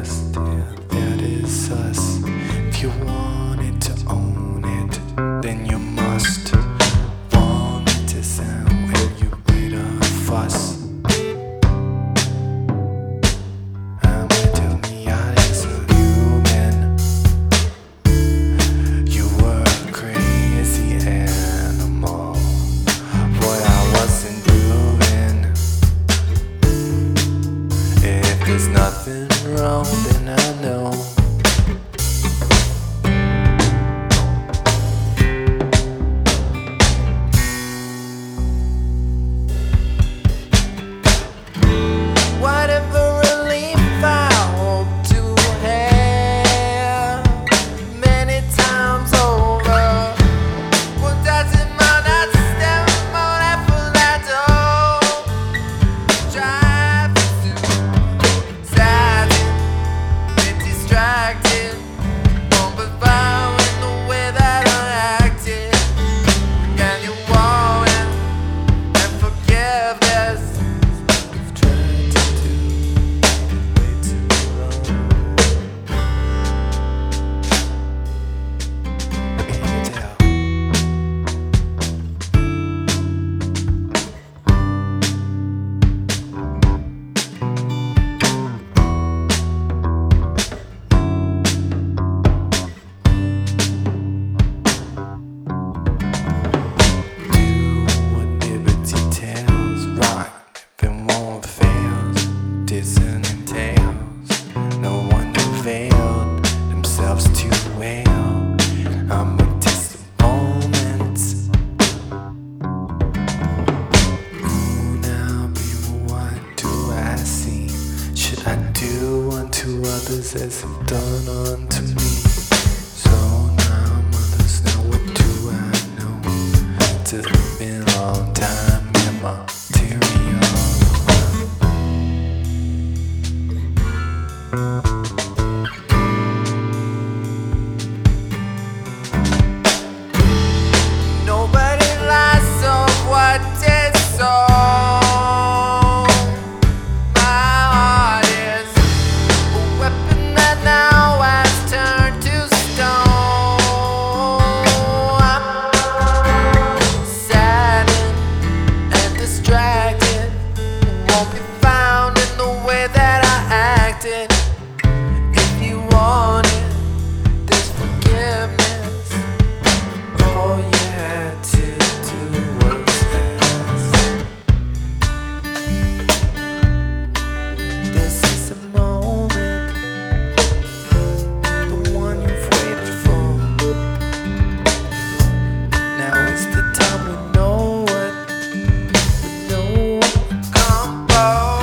us, yeah, that is us. If you wanted to own it, then you must want it to sound when you made a fuss. Tell me I is a human. You were a crazy animal. What I wasn't doing. If there's nothing wrong, then I know. No one availed themselves too well. I'm a test of moments. Now, people, what do I see? Should I do unto others as have done unto me? So now, mothers, now what do I know? It's been a long time in my material. Nobody lies of what is so. My heart is a weapon that now has turned to stone. I'm saddened and distracted. Won't be found in the way that I acted. If you want it, there's forgiveness. All you had to do was ask. This is a moment, the one you've waited for. Now is the time we know combo.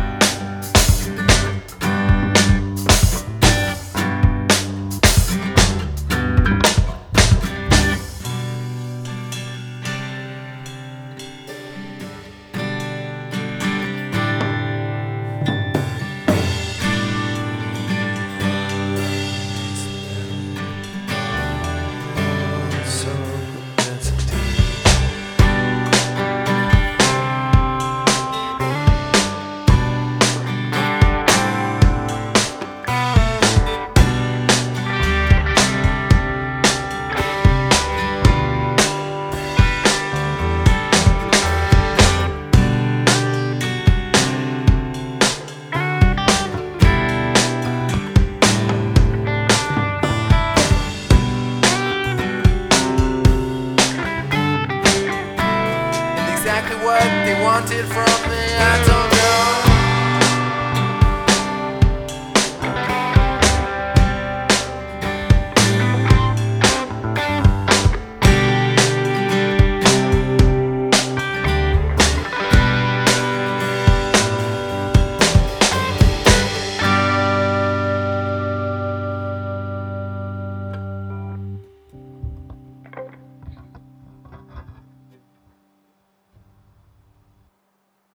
So that's a deal. Exactly what they wanted from me, I don't know.